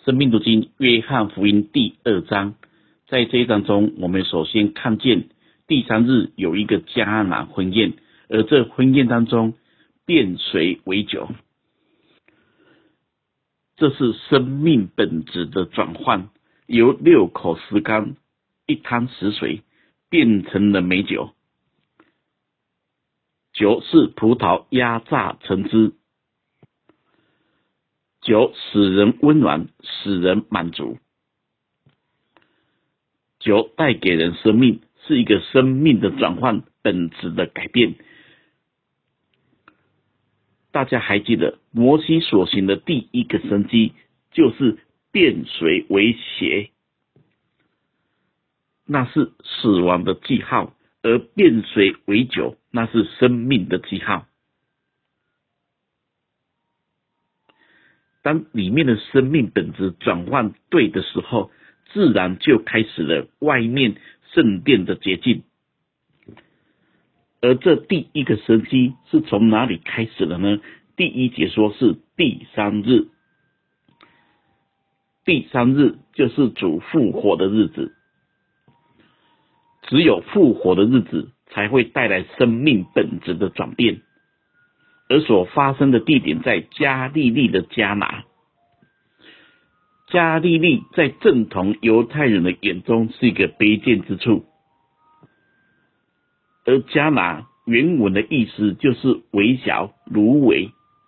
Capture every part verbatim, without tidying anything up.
生命读经约翰福音第二章，在这一章中，我们首先看见第三日有一个迦拿婚宴，而这婚宴当中变水为酒，这是生命本质的转换，由六口石缸一汤死水变成了美酒。酒是葡萄压榨成汁，酒使人温暖，使人满足。酒带给人生命，是一个生命的转换，本质的改变。大家还记得摩西所行的第一个神迹，就是变水为血，那是死亡的记号，而变水为酒，那是生命的记号。当里面的生命本质转换对的时候，自然就开始了外面圣殿的洁净。而这第一个神迹是从哪里开始的呢？第一节说是第三日，第三日就是主复活的日子，只有复活的日子才会带来生命本质的转变，而所发生的地点在加利利的迦拿。加利利在正统犹太人的眼中是一个卑贱之处，而迦拿原文的意思就是微小、芦苇，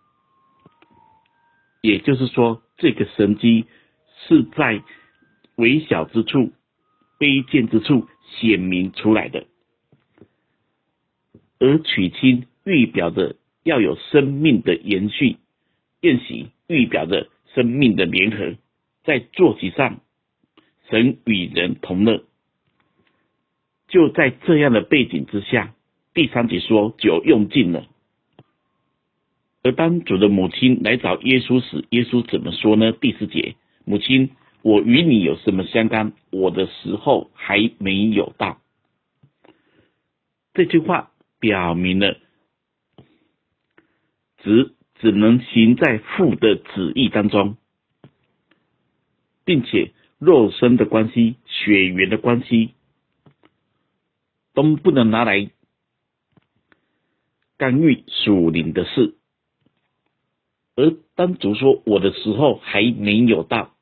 也就是说，这个神迹是在微小之处、卑贱之处显明出来的。而娶亲预表着要有生命的延续，宴席预表着生命的联合，在坐席上，神与人同乐。就在这样的背景之下，第三节说酒用尽了。而当主的母亲来找耶稣时，耶稣怎么说呢？第四节，母亲，我与你有什么相干？我的时候还没有到。这句话表明了子只能行在父的旨意当中，并且肉身的关系、血缘的关系都不能拿来干预属灵的事。而当主说我的时候还没有到，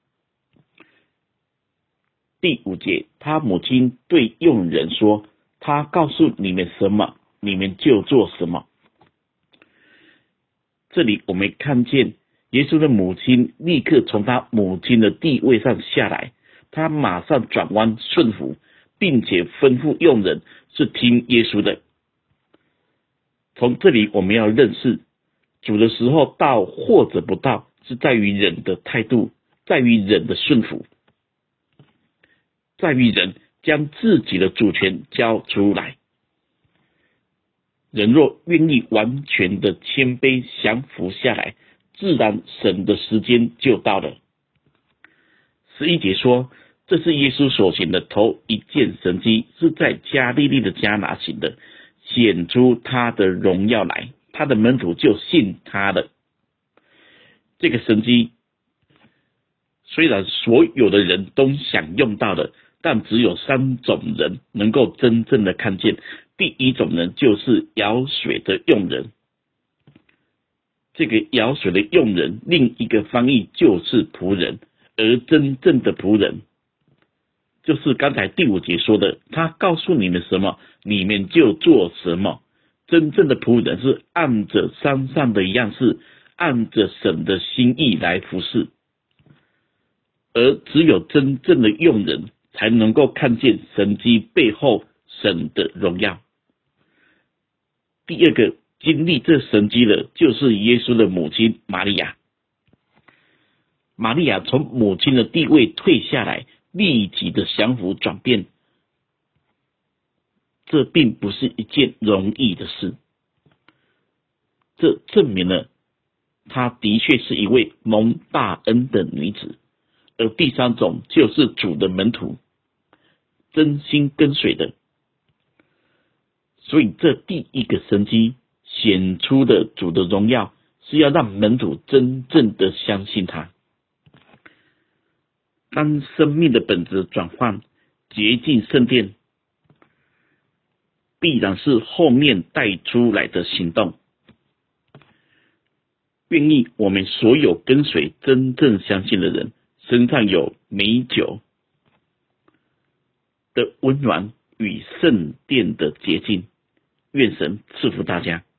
第五节，他母亲对佣人说，他告诉你们什么，你们就做什么。这里我们看见耶稣的母亲立刻从他母亲的地位上下来，他马上转弯顺服，并且吩咐佣人是听耶稣的。从这里我们要认识，主的时候到或者不到，是在于人的态度，在于人的顺服，在于人将自己的主权交出来。人若愿意完全的谦卑降服下来，自然神的时间就到了。十一节说，这是耶稣所行的头一件神迹，是在加利利的迦拿行的，显出他的荣耀来，他的门徒就信他了。这个神迹虽然所有的人都享用到了，但只有三种人能够真正的看见。第一种人就是舀水的佣人，这个舀水的佣人另一个翻译就是仆人，而真正的仆人就是刚才第五节说的，他告诉你们什么，你们就做什么。真正的仆人是按着山上的样式，按着神的心意来服侍，而只有真正的佣人才能够看见神迹背后神的荣耀。第二个经历这神迹的就是耶稣的母亲玛利亚。玛利亚从母亲的地位退下来，立即的降服转变，这并不是一件容易的事。这证明了她的确是一位蒙大恩的女子。而第三种就是主的门徒，真心跟随的。所以这第一个神迹显出的主的荣耀，是要让门徒真正的相信他。 当生命的本质转换，洁净圣殿，必然是后面带出来的行动。愿意我们所有跟随真正相信的人，身上有美酒的温暖与圣殿的洁净。愿神赐福大家。